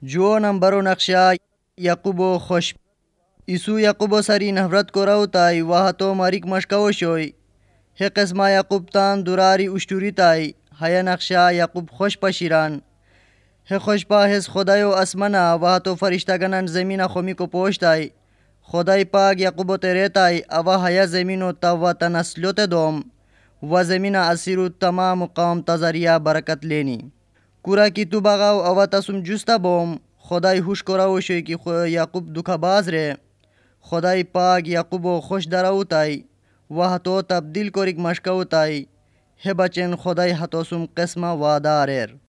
जो नंबरो नक्शा याकूबो खुश इसू याकूबो सरी नफरत को ताई वाह तो मारिक मशकाओ शोई हे कस्मा याकूब तान दुरारी उश्टूरी ताई हया नक्शा याकूब खुश पशिरान हे खुश पा हेस खुदायो असमना वाह तो फरिश्तागनन ज़मीना खुमी को पोशताई खुदाई पाक याकूबो तेरेताई अवा हया ज़मीनो तवा तनस्लोते दोम व ज़मीना असिरु तमाम कौम तजरिया बरकत लेनी कुरा की तू बगाओ अवा तसुम जुस्ता बोम खुदाई हुश कराओ शोई कि याकूब दुखाबाज रे खुदाई पाक याकूबो खुश दराउताई वह तो तब्दील कोरिक मशकाउताई हे बचन खुदाई हतोसुम किस्मा वादारेर।